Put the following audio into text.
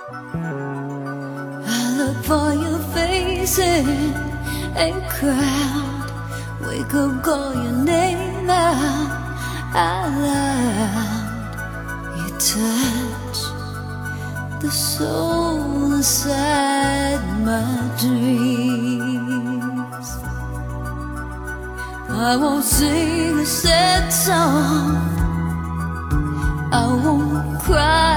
I look for your face in a crowd. Wake up, call your name out loud. You touch the soul inside my dreams. I won't sing a sad song, I won't cry.